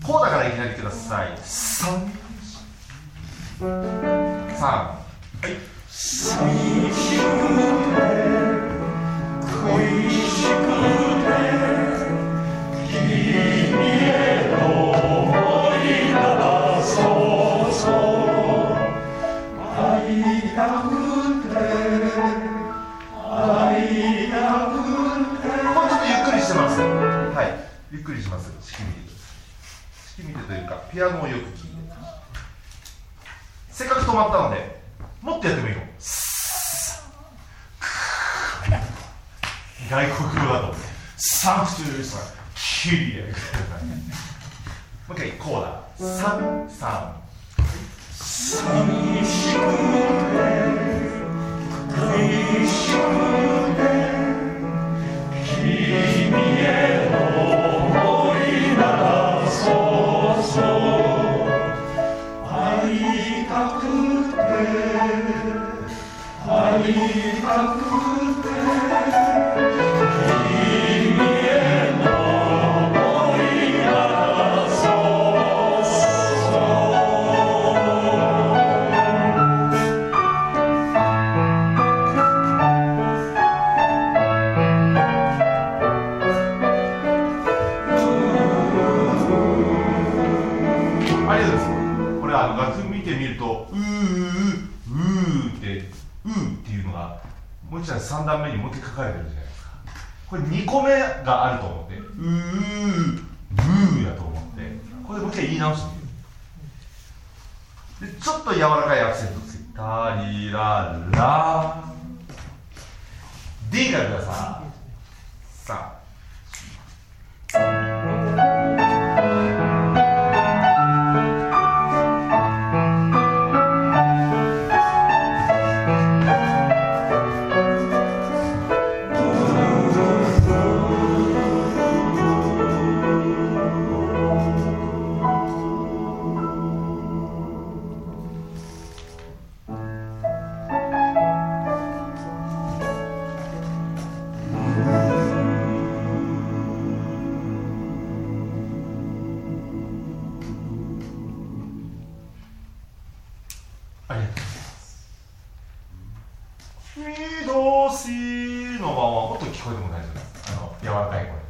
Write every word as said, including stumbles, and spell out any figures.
こうだからいきなりください。さん、さん、はい。寂しくて恋しくて君への想いがそうそう会いたくて会いたくて。これちょっとゆっくりしてます。はい、ゆっくりします。式見て式見てというかピアノをよく聴いて、せっかく止まったのでもっとやってもいいの。外国語だとサンクトゥースはキリエ。もう一回こうだ。さん、さん。寂しくて恋しくて君への想いならそうそう会いたくて会いたくて君への想いならそうそうありがとうございます。これは楽譜見てみるとうーうーってうーっていうのがもう一段さん段目にもう一回書かれてるじゃないですか。これにこめがあると思ってうーうーだと思ってこれでもう一回言い直してみる。でちょっと柔らかいアクセントつけてタリララ D からください。さあありがとうございます。ミドシのままもっと聞こえても大丈夫です。あの柔らかい声。